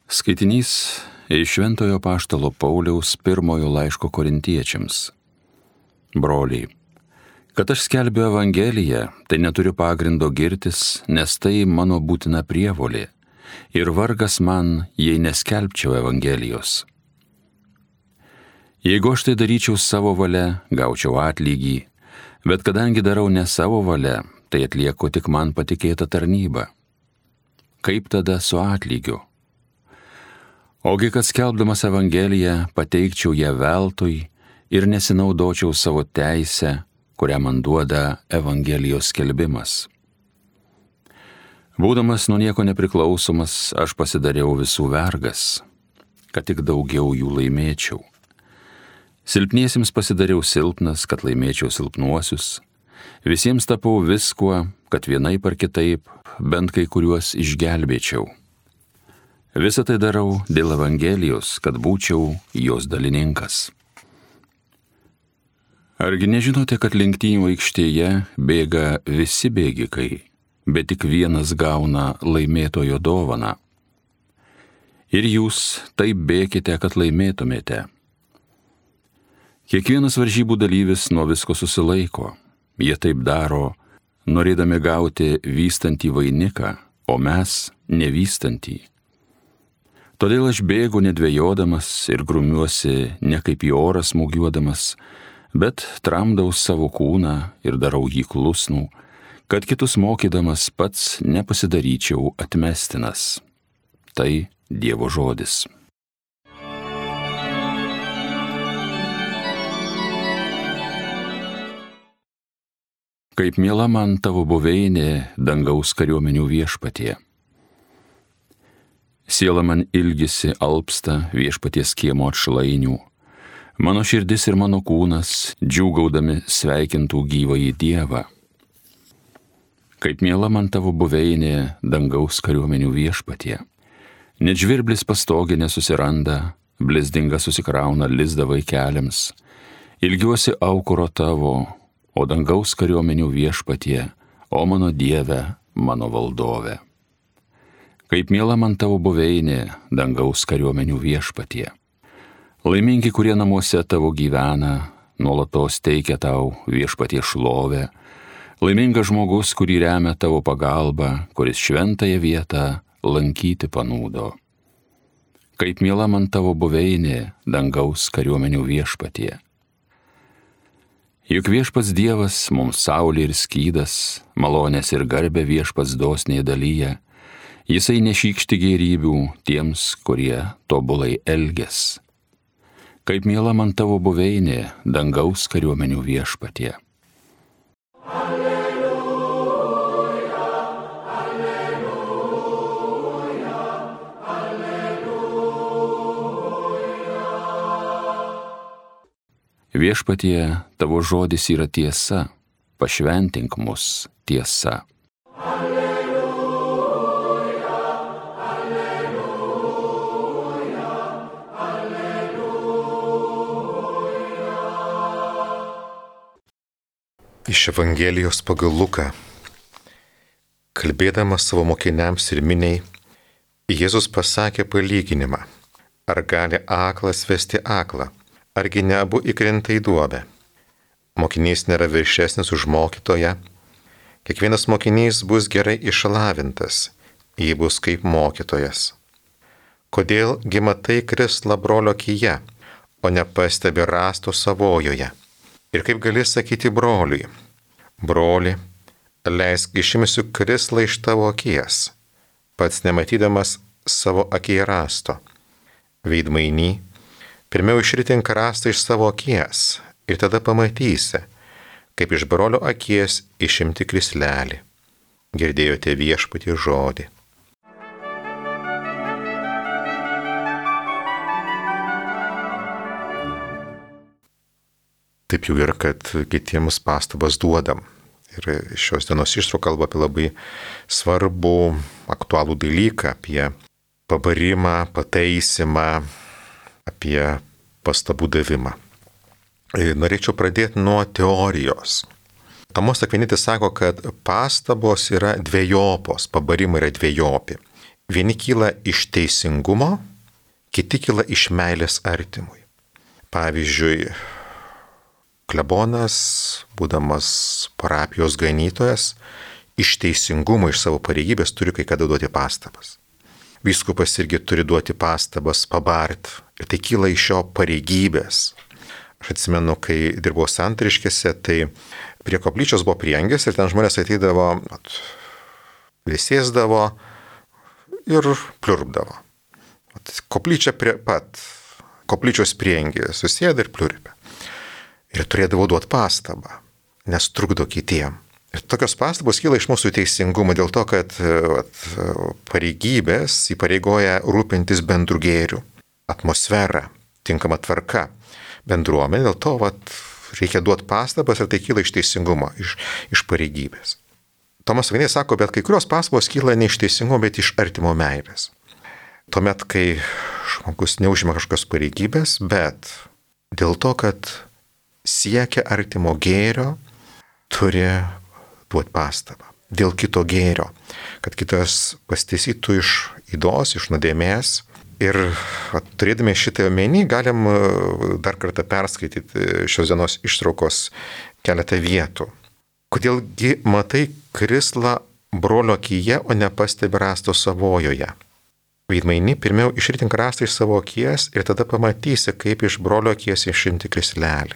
Skaitinys iš Šventojo apaštalo Pauliaus pirmojo laiško Korintiečiams. Broliai, kad aš skelbiu Evangeliją, tai neturiu pagrindo girtis, nes tai mano būtina prievolė, ir vargas man, jei neskelbčiau Evangelijos. Jeigu aš tai daryčiau savo valia, gaučiau atlygį, bet kadangi darau ne savo valia, tai atlieku tik man patikėtą tarnybą. Kaip tada su atlygiu? Ogi, kad skelbdamas Evangeliją pateikčiau ją veltui ir nesinaudočiau savo teisę, kurią man duoda Evangelijos skelbimas. Būdamas nuo nieko nepriklausomas, aš pasidariau visų vergas, kad tik daugiau jų laimėčiau. Silpniesiems pasidariau silpnas, kad laimėčiau silpnuosius. Visiems tapau viskuo, kad vienaip ar kitaip bent kai kuriuos išgelbėčiau. Visą tai darau dėl Evangelijos, kad būčiau jos dalininkas. Argi nežinote, kad lenktynių aikštėje bėga visi bėgikai, bet tik vienas gauna laimėtojo dovaną? Ir jūs taip bėkite, kad laimėtumėte. Kiekvienas varžybų dalyvis nuo visko susilaiko. Jie taip daro, norėdami gauti vystantį vainiką, o mes nevystantį. Todėl aš bėgu nedvejodamas ir grumiuosi ne kaip į orą smūgiuodamas, bet tramdau savo kūną ir darau jį klusnų, kad kitus mokydamas pats nepasidaryčiau atmestinas. Tai Dievo žodis. Kaip miela man tavo buveinė, dangaus kariuomenių viešpatie. Siela man ilgisi alpsta viešpaties kiemo atšlainių. Mano širdis ir mano kūnas džiūgaudami sveikintų gyvąjį Dievą. Kaip miela man tavo buveinė, dangaus kariuomenių viešpatie. Net žvirblis pastogė nesusiranda, blizdinga susikrauna lizdą vaikeliams. Ilgiuosi aukuro tavo, o dangaus kariuomenių viešpatie, o mano Dieve, mano valdove. Kaip miela man tavo buveinė, dangaus kariuomenių viešpatie. Laimingi, kurie namuose tavo gyvena, nuolatos teikia tau viešpatie šlovę. Laimingas žmogus, kurį remia tavo pagalba, kuris šventąją vietą lankyti panūdo. Kaip miela man tavo buveinė, dangaus kariuomenių viešpatie. Juk viešpats Dievas mums saulė ir skydas, malonės ir garbę viešpats dosniai dalyja. Jisai nešykšti gėrybių tiems, kurie tobulai elges. Kaip miela man tavo buveinė, dangaus kariuomenių viešpatie. Alleluja, alleluja, alleluja. Viešpatie, tavo žodis yra tiesa, pašventink mus tiesa. Iš Evangelijos pagal Luką. Kalbėdamas savo mokiniams ir miniai, Jėzus pasakė palyginimą. Ar gali aklas vesti aklą? Argi ne abu įkrenta į duobę? Mokinys nėra viršesnis už mokytoją. Kiekvienas mokinys bus gerai išlavintas, jei bus kaip mokytojas. Kodėl gi matai krislą brolio akyje, o nepastebi rąsto savojoje? Ir kaip gali sakyti broliui, broli, leisk išimsiu krislą iš tavo akies, pats nematydamas savo akyje rąsto. Veidmainy, pirmiau išritink rąstą iš savo akies ir tada pamatysi, kaip iš brolio akies išimti krislelį. Girdėjote viešpatie žodį. Taip jau yra, kad kitiems pastabas duodam. Ir šios dienos ištrauka kalba apie labai svarbų, aktualų dalyką, apie pabarimą, pataisimą, apie pastabų davimą. Norėčiau pradėti nuo teorijos. Tomas Akvinitis sako, kad pastabos yra dvejopos, pabarimai yra dvejopi. Vieni kyla iš teisingumo, kiti kyla iš meilės artimui. Pavyzdžiui, klebonas, būdamas parapijos ganytojas, iš teisingumo, iš savo pareigybės turi kai kada duoti pastabas. Vyskupas irgi turi duoti pastabas, pabart. Ir tai kyla iš jo pareigybės. Aš atsimenu, kai dirbau Santariškėse, tai prie koplyčios buvo prieangis ir ten žmonės ateidavo, vėsėsdavo ir pliurpdavo. Koplyčia prie pat, koplyčios prieangį susėda ir pliurpia. Ir turėdavo duoti pastabą, nes trukdo kitiem. Ir tokios pastabos kyla iš mūsų teisingumo dėl to, kad pareigybės įpareigoja rūpintis bendru gėriu, atmosfera, tinkama tvarka, bendruomenė, dėl to reikia duoti pastabas ir tai kyla iš teisingumo, iš pareigybės. Tomas Akvinietis sako, bet kai kurios pastabos kyla ne iš teisingumo, bet iš artimo meilės. Tuomet, kai žmogus neužima kažkokios pareigybės, bet dėl to, kad siekia artimo gėrio, turi duoti pastabą. Dėl kito gėrio, kad kitas pastaisytų iš ydos, iš nuodėmės. Ir turėdami šitą omeny, galim dar kartą perskaityti šios dienos ištraukos keletą vietų. Kodėlgi matai krislą brolio akyje, o nepastebi rasto savojoje? Veidmainy, pirmiau išritink rastą iš savo akies ir tada pamatysi, kaip iš brolio akies išimti krislelį.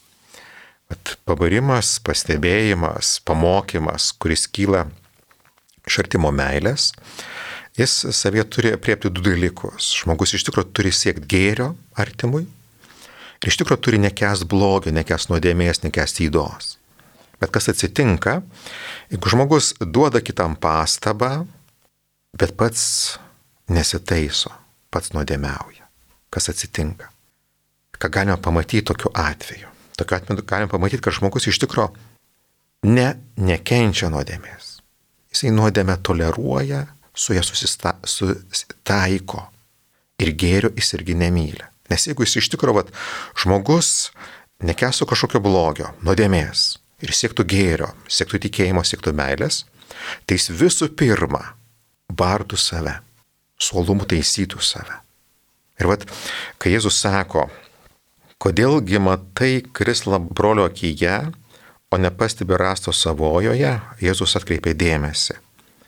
Pabarimas, pastebėjimas, pamokymas, kuris kyla iš artimo meilės, jis savie turi apriepti du dalykus. Žmogus iš tikrųjų turi siekti gėrio artimui ir iš tikrųjų turi nekęsti blogio, nekęsti nuodėmės, nekęsti ydos. Bet kas atsitinka, jeigu žmogus duoda kitam pastabą, bet pats nesitaiso, pats nuodėmiauja. Kas atsitinka? Ką galime pamatyti tokiu atveju? Tokiu atveju galime pamatyti, kad žmogus iš tikrųjų nekenčia nuodėmės. Jisai nuodėmę toleruoja, su ja susitaiko ir gėrio jis irgi nemyli. Nes jeigu jis iš tikrųjų žmogus nekęstų kažkokio blogio, nuodėmės ir siektų gėrio, siektų tikėjimo, siektų meilės, tai jis visų pirma bartų save, suolumu taisytų save. Ir kai Jėzus sako, kodėlgi matai krislą brolio akyje, o nepastebi rasto savojoje, Jėzus atkreipė dėmesį.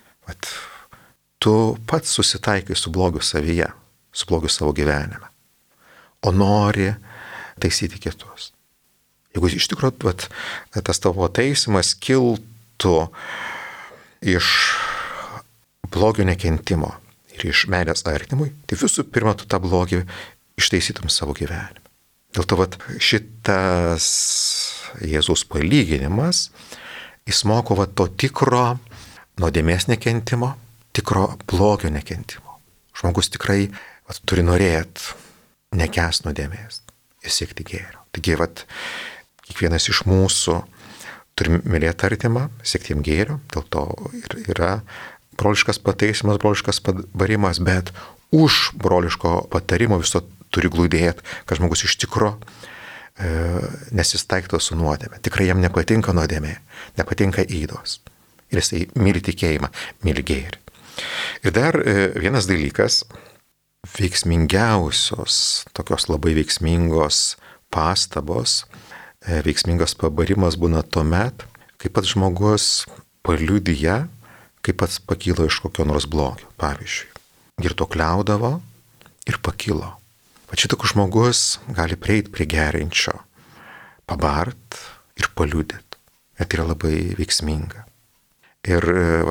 Tu pats susitaikai su blogiu savyje, su blogiu savo gyvenime, o nori taisyti kitus. Jeigu iš tikrųjų tas tavo taisymas kiltų iš blogio nekentimo ir iš meilės artimui, tai visų pirma tu tą blogį ištaisytum savo gyvenime. Dėl to šitas Jėzaus palyginimas, jis moko to tikro nuodėmės nekentimo, tikro blogio nekentimo. Žmogus tikrai turi norėti nekęsti nuodėmės ir siekti gėrio. Taigi, kiekvienas iš mūsų turi mylėti artimą, siekti jam gėrio, dėl to ir yra broliškas pataisymas, broliškas pabarimas, bet už broliško patarimo viso turi glūdėti, kad žmogus iš tikro nesistaiktų su nuodėmė. Tikrai jam nepatinka nuodėmė, nepatinka ydos. Ir jisai myli tikėjimą, myli gėrį. Ir dar vienas dalykas, veiksmingiausios, tokios labai veiksmingos pastabos, veiksmingas pabarimas būna tuomet, kai pats žmogus paliudija, kai pats pakilo iš kokio nors blogio. Pavyzdžiui, girtuokliaudavo ir pakilo. Šitoks žmogus gali prieiti prie gerinčio, pabart ir paliudyti. Ir tai yra labai veiksminga. Ir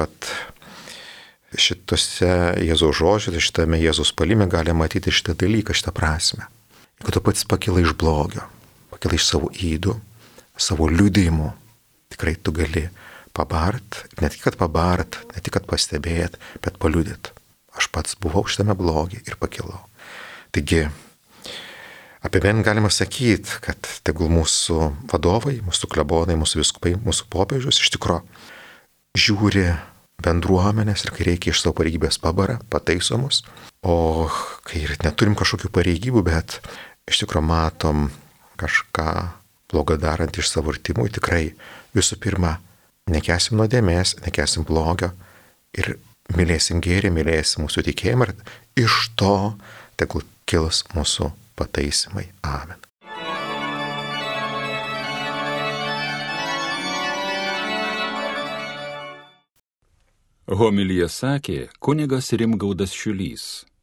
šitose Jėzaus žodžiuose, šitame Jėzaus palime galime matyti šitą dalyką, šitą prasme. Jeigu tu pats pakilai iš blogio, pakilai iš savo ydų, savo liudijimų, tikrai tu gali pabart, ne tik kad pabart, ne tik kad pastebėt, bet paliudyt. Aš pats buvau šitame blogi ir pakilau. Taigi, apie bent galima sakyti, kad tegul mūsų vadovai, mūsų klebonai, mūsų vyskupai, mūsų popiežius iš tikro žiūri bendruomenės ir kai reikia iš savo pareigybės pabara, pataisomus, o kai neturim kažkokių pareigybių, bet iš tikro matom kažką blogo darant iš savo artimų, tikrai visų pirma nekęsim nuodėmės, nekęsim blogio ir mylėsim gėrį, mylėsim mūsų tikėjimą ir iš to tegul kils mūsų pataisimai. Amen. Homiliją sakė kunigas Rimgaudas Šiulys.